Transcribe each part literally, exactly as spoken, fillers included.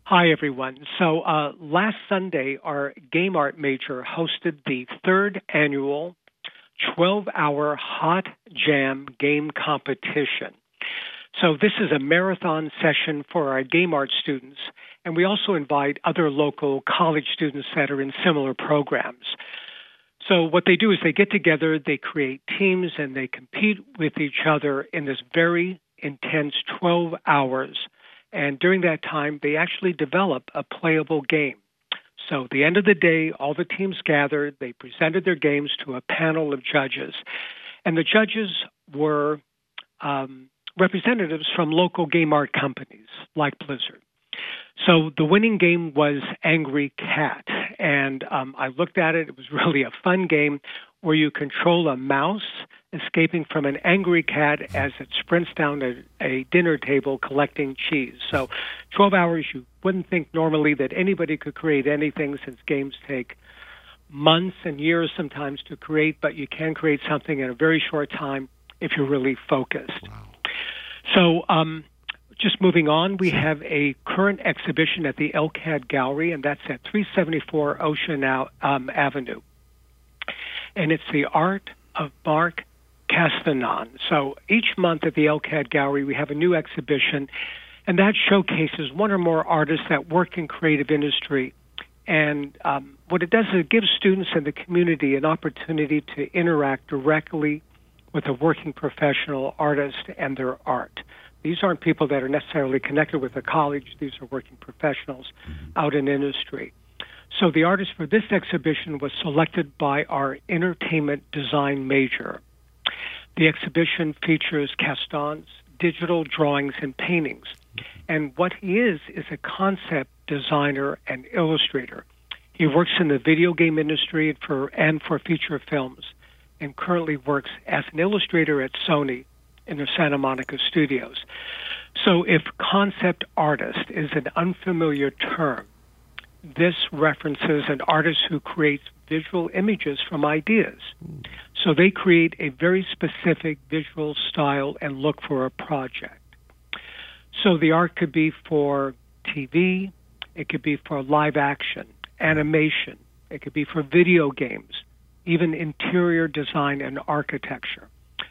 Hi, everyone. So uh, last Sunday, our Game Art major hosted the third annual twelve-hour Hot Jam game competition. So this is a marathon session for our Game Art students, and we also invite other local college students that are in similar programs. So what they do is they get together, they create teams, and they compete with each other in this very intense twelve hours. And during that time, they actually develop a playable game. So at the end of the day, all the teams gathered, they presented their games to a panel of judges. And the judges were um, representatives from local game art companies like Blizzard. So the winning game was Angry Cat. And um, I looked at it. It was really a fun game where you control a mouse escaping from an angry cat as it sprints down a, a dinner table collecting cheese. So twelve hours, you wouldn't think normally that anybody could create anything since games take months and years sometimes to create, but you can create something in a very short time if you're really focused. Wow. So um, just moving on, we have a current exhibition at the L C A D Gallery, and that's at three seventy-four Ocean um, Avenue. And it's the art of Mark Castanon. So each month at the L C A D Gallery, we have a new exhibition, and that showcases one or more artists that work in creative industry. And um, what it does is it gives students in the community an opportunity to interact directly with a working professional artist and their art. These aren't people that are necessarily connected with a college. These are working professionals out in industry. So the artist for this exhibition was selected by our entertainment design major. The exhibition features Caston's digital drawings and paintings. And what he is is a concept designer and illustrator. He works in the video game industry for and for feature films, and currently works as an illustrator at Sony in the Santa Monica studios. So if concept artist is an unfamiliar term, this references an artist who creates visual images from ideas. So they create a very specific visual style and look for a project. So the art could be for T V, it could be for live action, animation, it could be for video games, even interior design and architecture.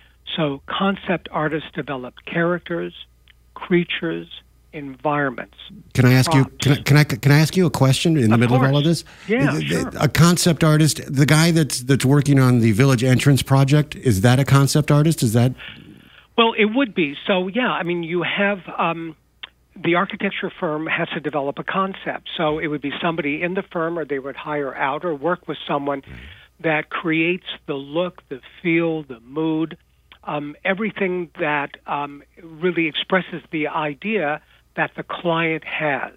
So concept artists develop characters, creatures, environments. Can I ask props. you? Can I, can I can I ask you a question in the of middle course. of all of this? Yeah, the, sure. A concept artist, the guy that's that's working on the Village Entrance project, is that a concept artist? Is that? Well, it would be. So yeah, I mean, you have um, the architecture firm has to develop a concept. So it would be somebody in the firm, or they would hire out or work with someone right. that creates the look, the feel, the mood, um, everything that um, really expresses the idea that the client has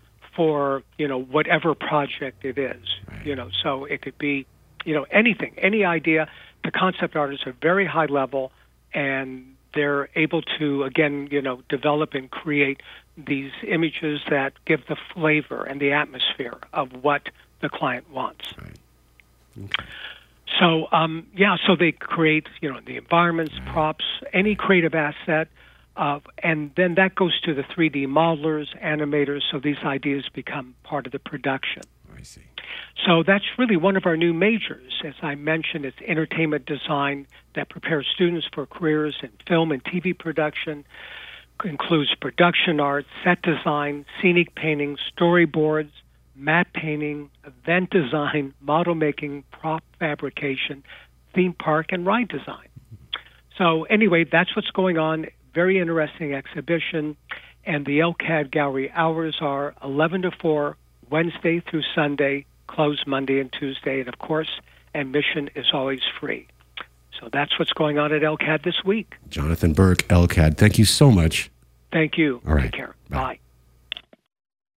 for, you know, whatever project it is, right. you know, so it could be, you know, anything, any idea. The concept artists are very high level, and they're able to, again, you know, develop and create these images that give the flavor and the atmosphere of what the client wants. Right. Okay. So, um, yeah, so they create, you know, the environments, right. props, any creative asset. Uh, and then that goes to the three D modelers, animators, so these ideas become part of the production. I see. So that's really one of our new majors. As I mentioned, it's entertainment design that prepares students for careers in film and T V production, includes production art, set design, scenic painting, storyboards, matte painting, event design, model making, prop fabrication, theme park, and ride design. So anyway, that's what's going on. Very interesting exhibition, and the L C A D Gallery hours are eleven to four, Wednesday through Sunday, closed Monday and Tuesday, and of course, admission is always free. So that's what's going on at L C A D this week. Jonathan Burke, L C A D, thank you so much. Thank you. All right. Take care. Bye. Bye.